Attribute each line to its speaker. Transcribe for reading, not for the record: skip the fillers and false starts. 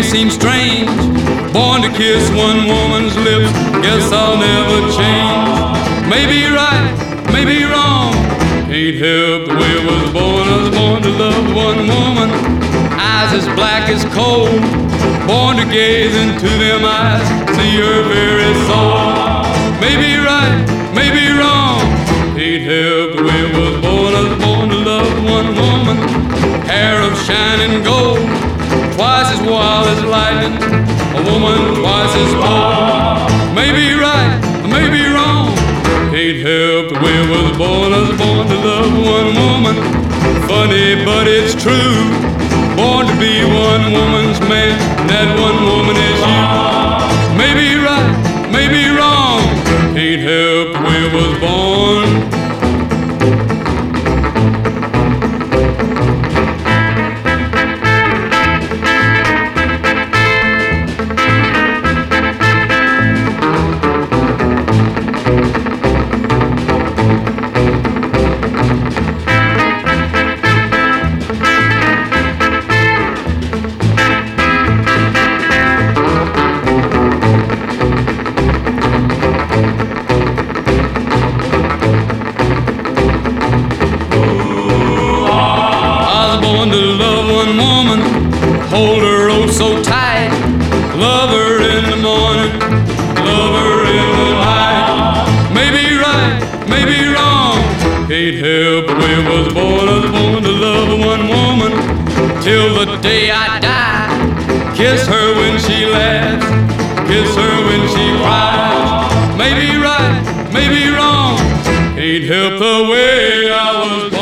Speaker 1: seem strange. Born to kiss one woman's lips, guess I'll never change. Maybe right, maybe wrong, can't help the way I was born. I was born to love one woman, eyes as black as coal. Born to gaze into them eyes, see her very soul. Maybe right, maybe wrong, can't help the way I was born. I was born to love one woman, hair of shining gold, twice as wild as lightning, a woman twice as bold. Maybe right, maybe wrong, can't help the way I was born. I was born to love one woman, funny but it's true. Born to be one woman's man, that one woman is you. Maybe right, maybe wrong, can't help the way I was born. Hold her oh so tight, love her in the morning, love her in the night. Maybe right, maybe wrong, can't help the way I was born. I was born to love one woman till the day I die. Kiss her when she laughs, kiss her when she cries. Maybe right, maybe wrong, can't help the way I was born.